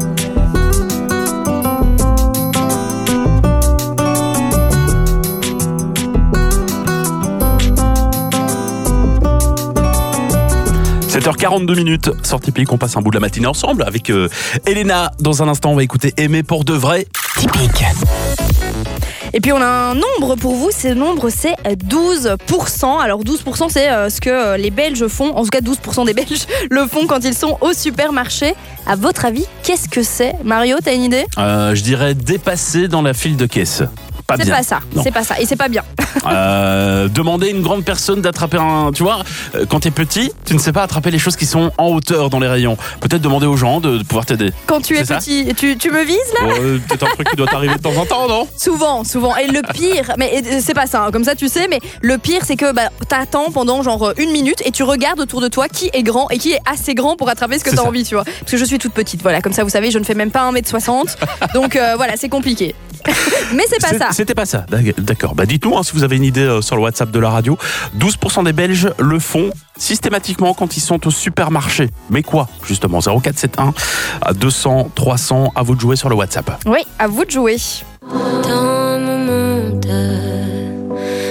– 7h42, sortie pique, on passe un bout de la matinée ensemble avec Elena. Dans un instant, on va écouter Aimer pour de vrai. Typique. Et puis on a un nombre pour vous, ce nombre c'est 12%. Alors 12% c'est ce que les Belges font, en tout cas 12% des Belges le font quand ils sont au supermarché. À votre avis, qu'est-ce que c'est? Mario, t'as une idée? Je dirais dépasser dans la file de caisse. Pas c'est bien. pas ça, Non. c'est pas ça, et c'est pas bien. Demander à une grande personne d'attraper un... Tu vois, quand t'es petit, tu ne sais pas attraper les choses qui sont en hauteur dans les rayons. Peut-être demander aux gens de pouvoir t'aider. Quand tu es C'est ça petit, tu me vises là? Peut-être un truc qui doit t'arriver de temps en temps, non? Souvent. Et le pire, mais c'est pas ça, hein, comme ça tu sais, mais le pire c'est que t'attends pendant genre 1 minute et tu regardes autour de toi qui est grand et qui est assez grand pour attraper ce que C'est t'as ça. envie, tu vois. Parce que je suis toute petite, voilà, comme ça vous savez, je ne fais même pas 1m60, donc voilà, c'est compliqué. Mais c'est pas ça. C'était pas ça, d'accord. Dites-nous si vous avez une idée sur le WhatsApp de la radio. 12% des Belges le font systématiquement quand ils sont au supermarché. Mais quoi, justement? 0471 200 300, à vous de jouer sur le WhatsApp. Oui, à vous de jouer. Dans mon monde,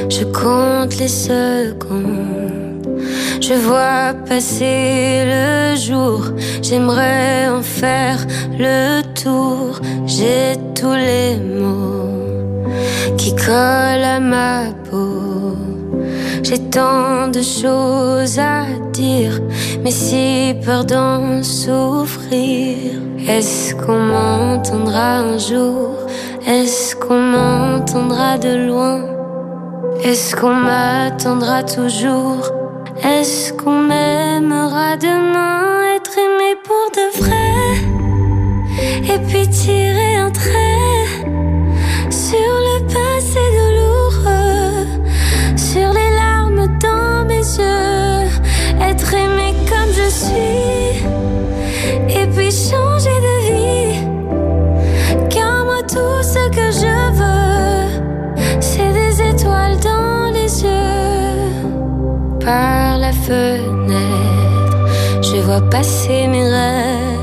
Je compte les secondes, je vois passer le jour. J'aimerais en faire le tour. J'ai tous les mots qui collent à ma peau. J'ai tant de choses à dire, mais si peur d'en souffrir. Est-ce qu'on m'entendra un jour? Est-ce qu'on m'entendra de loin? Est-ce qu'on m'attendra toujours? Est-ce qu'on m'aimera demain? Être aimé pour de vrai, et puis tirer un trait sur le passé douloureux, sur les larmes dans mes yeux. Être aimé comme je suis, et puis changer de vie. Car moi tout ce que je veux, c'est des étoiles dans les yeux. Par la fenêtre, je vois passer mes rêves.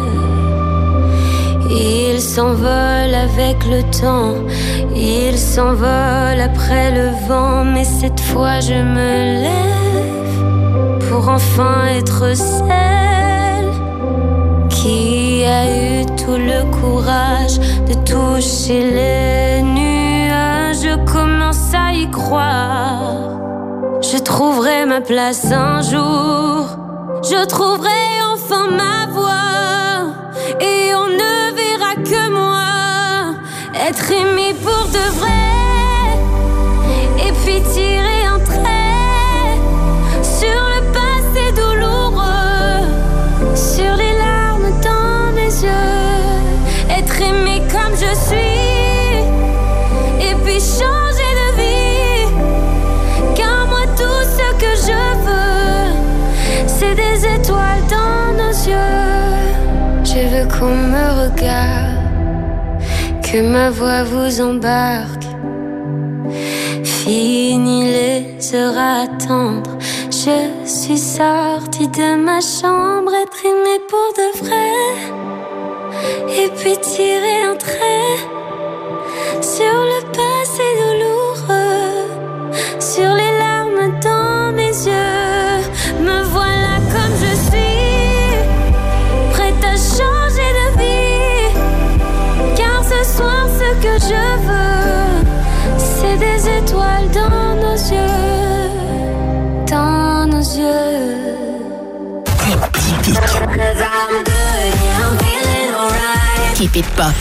Ils s'envolent avec le temps, ils s'envolent après le vent. Mais cette fois je me lève pour enfin être celle qui a eu tout le courage de toucher les nuages. Je commence à y croire. Je trouverai ma place un jour. Je trouverai enfin ma voix. Et on ne verra que moi. Être aimé pour de vrai. Et puis tirer un trait sur le passé douloureux, sur les larmes dans mes yeux. Être aimé comme je suis, et puis changer de vie. Car moi tout ce que je veux, c'est des étoiles dans nos yeux. Je veux qu'on me regarde, que ma voix vous embarque. Fini les heures à attendre, je suis sortie de ma chambre. Être aimée pour de vrai, et puis tirer un trait sur le passé douloureux, sur les larmes dans mes yeux. Me voilà comme je suis, prête à changer de vie. Car ce soir ce que je veux, c'est des étoiles dans nos yeux, dans nos yeux. Typique. Keep it pop.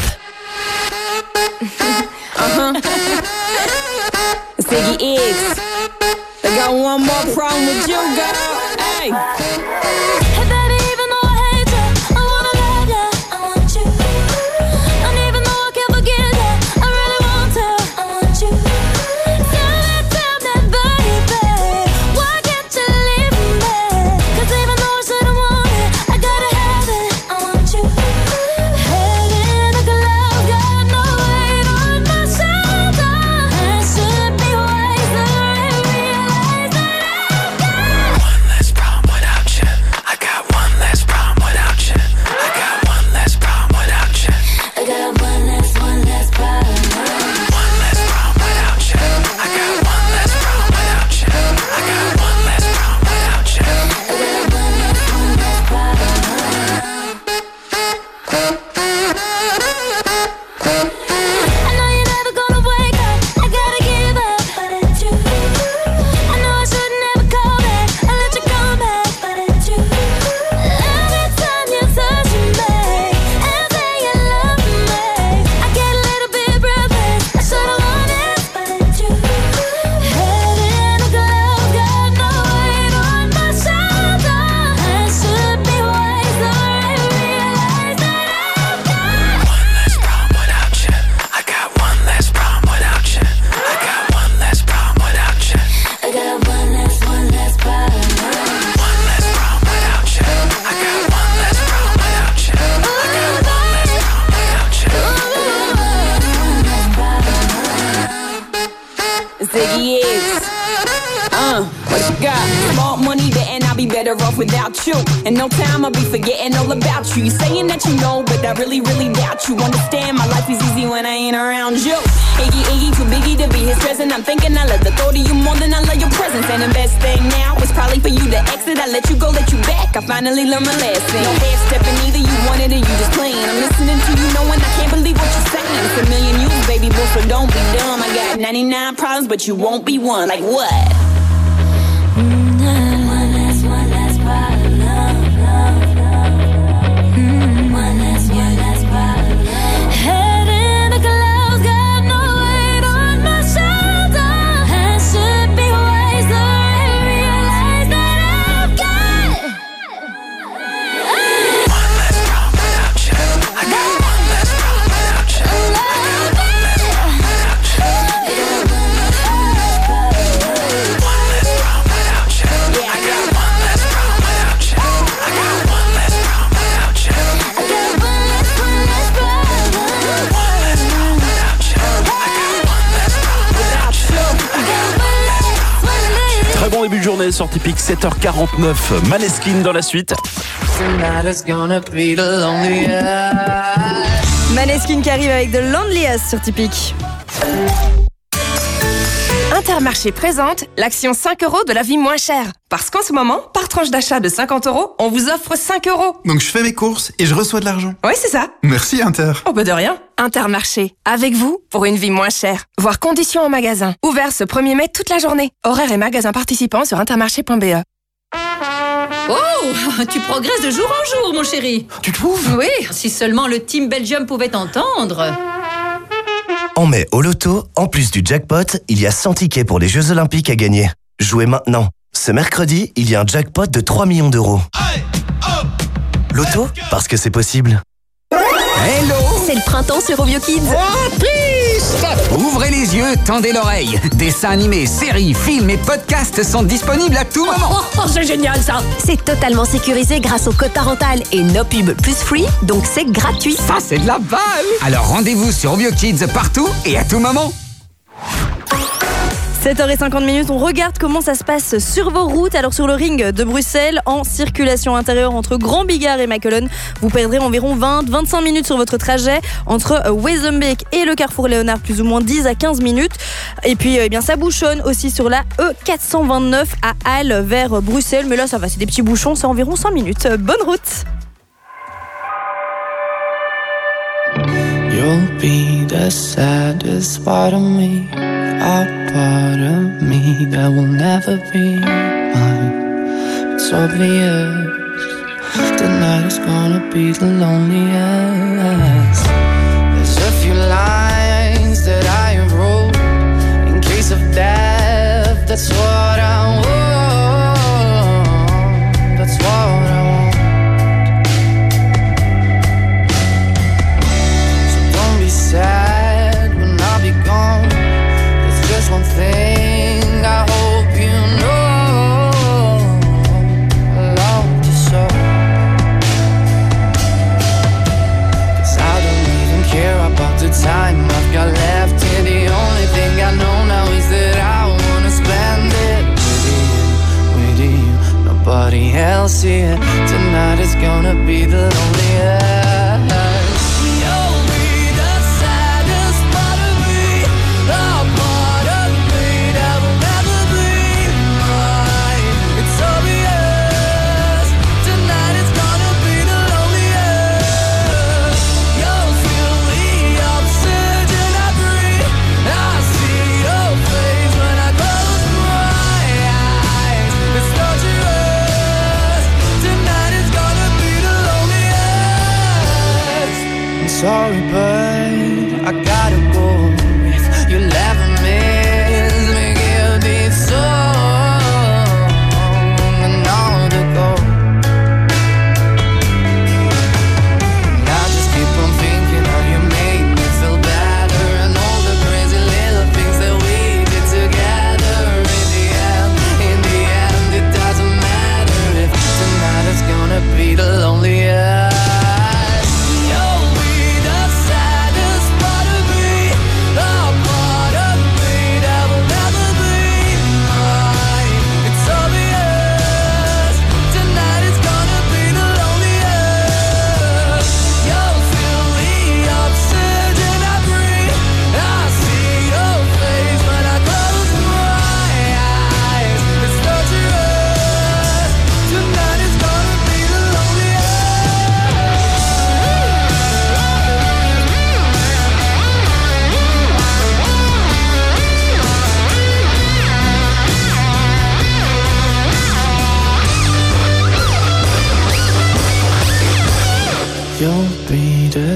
Ziggy X, I got one more problem with you, girl. Hey. Hey baby, even though I hate you, I wanna love you, I want you. And even though I can't forget you, I really want to, I want you. Tell that baby, why can't you leave me? 'Cause even though I shouldn't want it, I gotta have it, I want you. Heaven, I can love, got no weight on my shoulder. I should be wiser and realize that I've got one less problem without you. I got one less problem without you. I got one less problem without you. I got one less problem. One less problem without you. I got one less problem without you. I got one less problem without you. I got one less problem. I know you're never gonna wake up, I gotta give up, but it's you. I know I should never call back, I let you come back, but it's you. Every time you touch me and say you love me, I get a little bit breathless, I should've known it, but it's you. Heaven, a glove, got no weight on my shoulder. I should be wiser and realize that I've got one less problem without you. I got one less problem without you. I got one less problem without you. I got one less problem. One less problem without you. I got one less problem without you. I got one less problem without you. Ziggy X, What you got? Small money betting I'll be better off without you. In no time I'll be forgetting all about you. You saying that you know, but I really, really doubt you. Understand my life is easy when I ain't around you. Iggy, too biggie to be his present. I'm thinking I love the thought of you more than I love your presence. And the best thing now is probably for you to exit. I let you go, let you back. I finally learned my lesson. No half stepping either, you wanted it, you just playing. I'm listening to you knowing I can't believe what you're saying. It's a million you, baby boy, so don't be dumb. I got 99 problems, but you won't be one. Like what? Bon début de journée sur Typique, 7h49, Maneskin dans la suite. Maneskin qui arrive avec The Loneliest sur Typique. Intermarché présente l'action 5 € de la vie moins chère. Parce qu'en ce moment, par tranche d'achat de 50 €, on vous offre 5 €. Donc je fais mes courses et je reçois de l'argent. Oui, c'est ça. Merci Inter. Oh bah de rien. Intermarché, avec vous pour une vie moins chère. Voir conditions en magasin. Ouvert ce 1er mai toute la journée. Horaires et magasins participants sur intermarché.be. Oh, tu progresses de jour en jour, mon chéri. Tu trouves? Oui, si seulement le Team Belgium pouvait t'entendre. En mai, au loto, en plus du jackpot, il y a 100 tickets pour les Jeux Olympiques à gagner. Jouez maintenant. Ce mercredi, il y a un jackpot de 3 millions d'euros. Loto, parce que c'est possible. Hello! C'est le printemps sur Ovio Kids. Oh, piste! Ouvrez les yeux, tendez l'oreille. Dessins animés, séries, films et podcasts sont disponibles à tout moment. Oh, c'est génial ça! C'est totalement sécurisé grâce au code parental et no pub plus free, donc c'est gratuit. Ça, c'est de la balle! Alors rendez-vous sur Ovio Kids partout et à tout moment. 7h50, on regarde comment ça se passe sur vos routes. Alors sur le ring de Bruxelles, en circulation intérieure entre Grand Bigard et Mechelen, vous perdrez environ 20-25 minutes sur votre trajet. Entre Wezenbeek et le carrefour Léonard, plus ou moins 10 à 15 minutes. Et puis eh bien ça bouchonne aussi sur la E429 à Halle vers Bruxelles. Mais là ça va, c'est des petits bouchons, c'est environ 5 minutes. Bonne route! You'll be the saddest part of me, a part of me that will never be mine. It's obvious tonight is gonna be the loneliest. There's a few lines that I have wrote in case of death. That's what I want. That's what I want. Sad when I'll be gone. There's just one thing I hope you know. I love you so. 'Cause I don't even care about the time I've got left here. The only thing I know now is that I wanna spend it with you, nobody else here. Tonight is gonna be the loneliest. Tonight is gonna be the loneliest.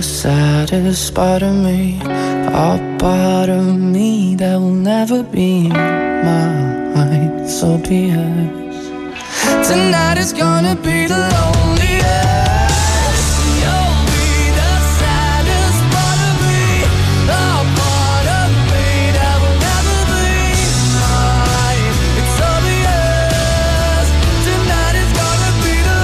saddest part of me, a part of me that will never be mine. So be it. Tonight is gonna be the loneliest. You'll be the saddest part of me, a part of me that will never be mine. It's obvious. Tonight is gonna be the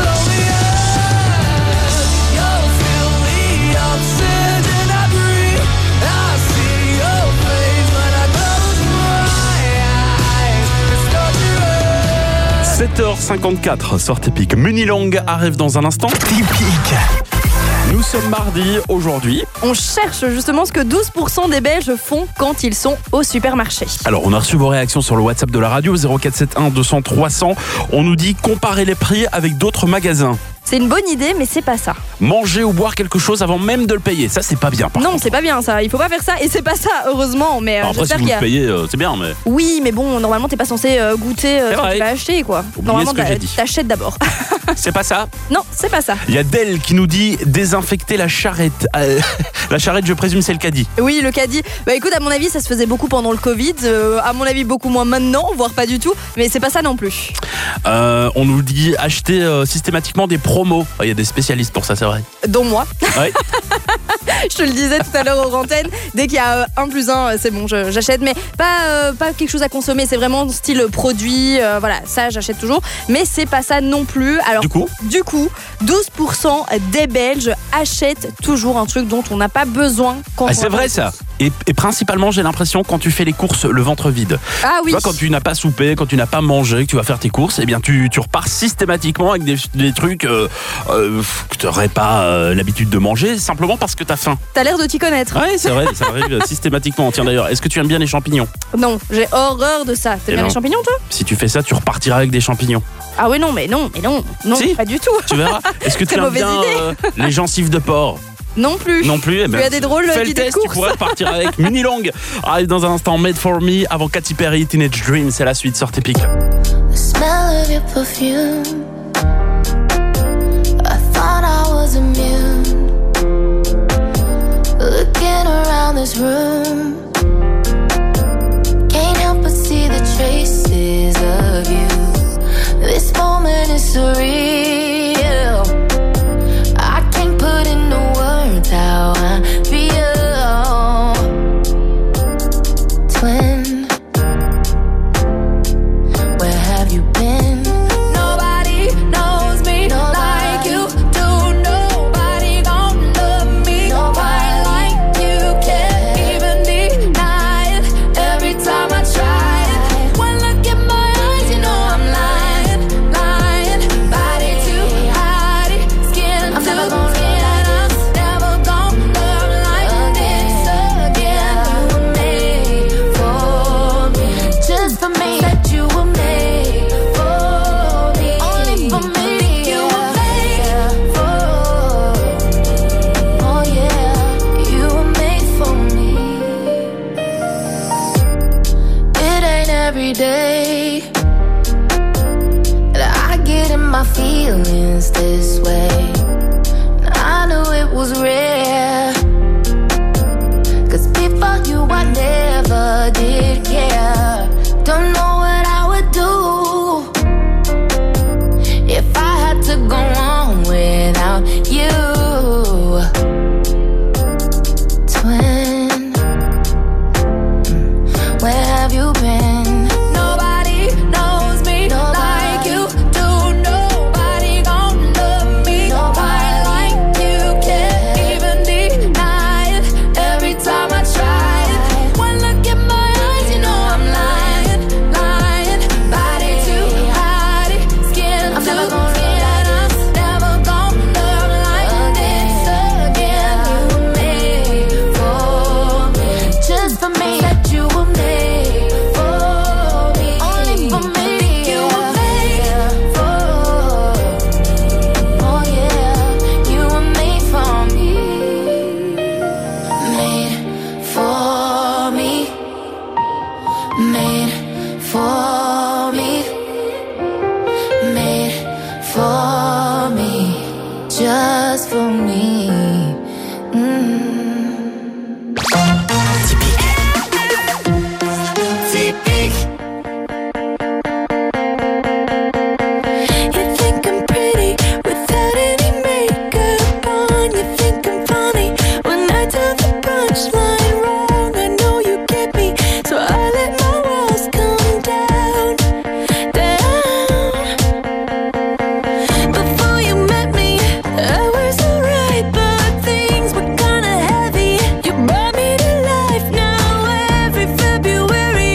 loneliest. You'll feel the oxygen I breathe. I see your face when I close my eyes. It's torturous. 7h54, sortez pique. Munilang arrive dans un instant. Typique. Nous sommes mardi aujourd'hui. On cherche justement ce que 12% des Belges font quand ils sont au supermarché. Alors, on a reçu vos réactions sur le WhatsApp de la radio 0471 200 300. On nous dit comparer les prix avec d'autres magasins. C'est une bonne idée, mais c'est pas ça. Manger ou boire quelque chose avant même de le payer, ça c'est pas bien. Non, c'est pas bien ça. Il faut pas faire ça. Et c'est pas ça, heureusement. Mais après, j'espère si vous qu'il y a... le payez, c'est bien, mais. Oui, mais bon, normalement, t'es pas censé goûter quand tu vas acheter, quoi. Normalement, t'achètes d'abord. C'est pas ça? Non, c'est pas ça. Il y a Del qui nous dit désinfecter la charrette. La charrette, je présume, c'est le caddie. Oui, le caddie. Bah écoute, à mon avis, ça se faisait beaucoup pendant le Covid. À mon avis, beaucoup moins maintenant, voire pas du tout. Mais c'est pas ça non plus. On nous dit acheter systématiquement des promos. Il y a des spécialistes pour ça, c'est vrai. Dont moi. Ouais. Je te le disais tout à l'heure aux antennes, dès qu'il y a 1 + 1, c'est bon, j'achète, mais pas quelque chose à consommer, c'est vraiment style produit, voilà, ça j'achète toujours, mais c'est pas ça non plus. Alors, du coup, 12% des Belges achètent toujours un truc dont on n'a pas besoin quand on c'est vrai ça. Et principalement, j'ai l'impression, quand tu fais les courses le ventre vide. Ah oui. Tu vois, quand tu n'as pas soupé, quand tu n'as pas mangé, que tu vas faire tes courses, eh bien tu repars systématiquement avec des trucs que tu n'aurais pas l'habitude de manger, simplement parce que tu as faim. T'as l'air de t'y connaître. Oui, c'est vrai, ça arrive systématiquement. Tiens d'ailleurs, est-ce que tu aimes bien les champignons? Non, j'ai horreur de ça. T'aimes bien les champignons, toi? Si tu fais ça, tu repartiras avec des champignons. Ah oui, non, si. Pas du tout. Tu verras. Est-ce que tu aimes bien les gencives de porc? Non plus. Non plus. Tu as des drôles d'idées de course. Tu pourrais partir avec Munilang. Arrive dans un instant, Made for Me, avant Katy Perry, Teenage Dream, c'est la suite, sortez pique. The smell of your perfume, I thought I was immune. Looking around this room, can't help but see the traces of you. This moment is surreal. I can't put into words how I feel. Twin, where have you been? Nobody knows me like you do. Nobody gon' love me quite like you. Can't even deny it every time I try it. One look in my eyes, you know I'm lying. Body to body, skin to skin. I'm never gon' love like this again. You were made for me, just for me. Said you were made for me, only for me. You were made for me. Oh yeah, you were made for me. It ain't every day that I get in my feelings this way. And I knew it was rare.